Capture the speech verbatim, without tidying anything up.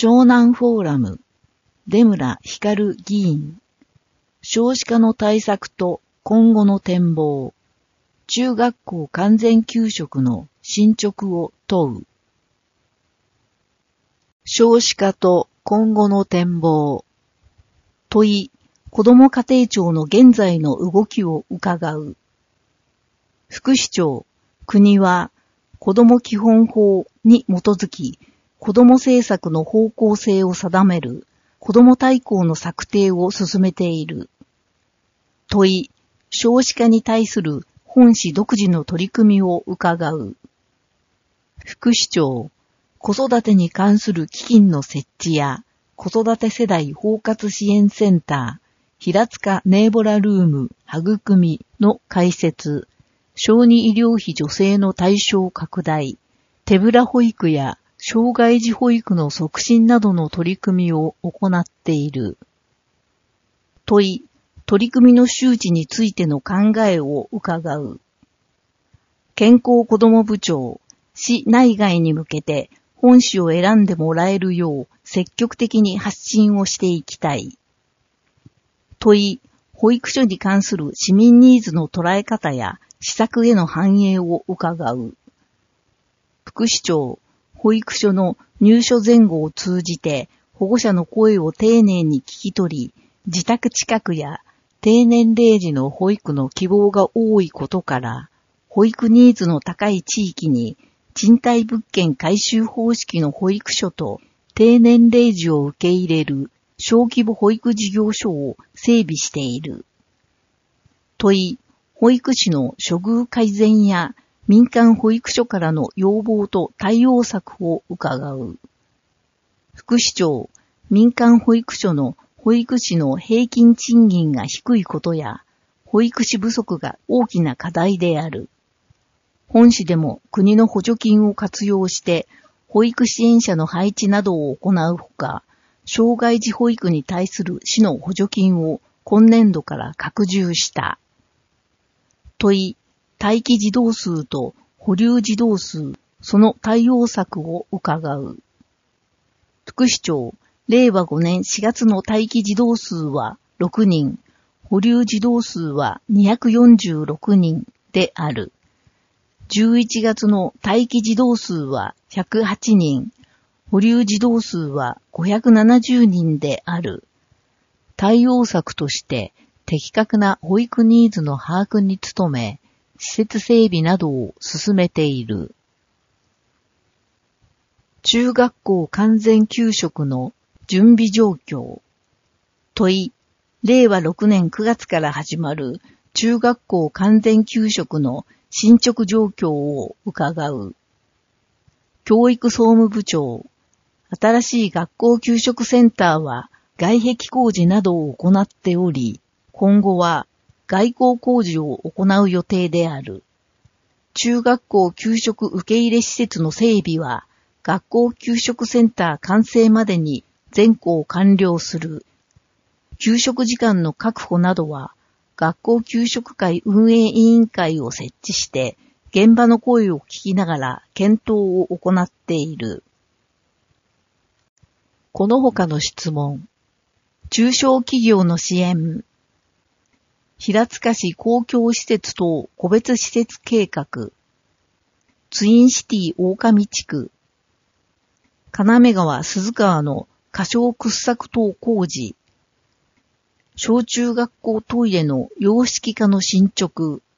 湘南フォーラム、出村光議員。少子化の対策と今後の展望。中学校完全給食の進捗を問う。少子化と今後の展望。問い、子ども家庭庁の現在の動きを伺う。副市長、国は子ども基本法に基づき、子ども政策の方向性を定める子ども大綱の策定を進めている。問い、少子化に対する本市独自の取り組みを伺う。副市長、子育てに関する基金の設置や子育て世代包括支援センター、平塚ネーボラルーム育みの開設、小児医療費助成の対象拡大、手ぶら保育や障害児保育の促進などの取り組みを行っている。問い、取り組みの周知についての考えを伺う。健康子ども部長、市内外に向けて本市を選んでもらえるよう積極的に発信をしていきたい。問い、保育所に関する市民ニーズの捉え方や施策への反映を伺う。副市長、保育所の入所前後を通じて保護者の声を丁寧に聞き取り、自宅近くや低年齢児の保育の希望が多いことから、保育ニーズの高い地域に賃貸物件改修方式の保育所と低年齢児を受け入れる小規模保育事業所を整備している。問い、保育士の処遇改善や民間保育所からの要望と対応策を伺う。副市長、民間保育所の保育士の平均賃金が低いことや、保育士不足が大きな課題である。本市でも国の補助金を活用して、保育支援者の配置などを行うほか、障害児保育に対する市の補助金を今年度から拡充した。問い、待機児童数と保留児童数、その対応策を伺う。副市長、れいわごねんしがつの待機児童数はろくにん、保留児童数はにひゃくよんじゅうろくにんである。じゅういちがつの待機児童数はひゃくはちにん、保留児童数はごひゃくななじゅうにんである。対応策として的確な保育ニーズの把握に努め、施設整備などを進めている。中学校完全給食の準備状況。問い、れいわろくねんくがつから始まる中学校完全給食の進捗状況を伺う。教育総務部長、新しい学校給食センターは外壁工事などを行っており、今後は外構工事を行う予定である。中学校給食受け入れ施設の整備は学校給食センター完成までに全校完了する。給食時間の確保などは学校給食会運営委員会を設置して現場の声を聞きながら検討を行っている。この他の質問。中小企業の支援。平塚市公共施設等個別施設計画。ツインシティ大上地区。金目川鈴川の仮小掘削等工事。小中学校トイレの洋式化の進捗。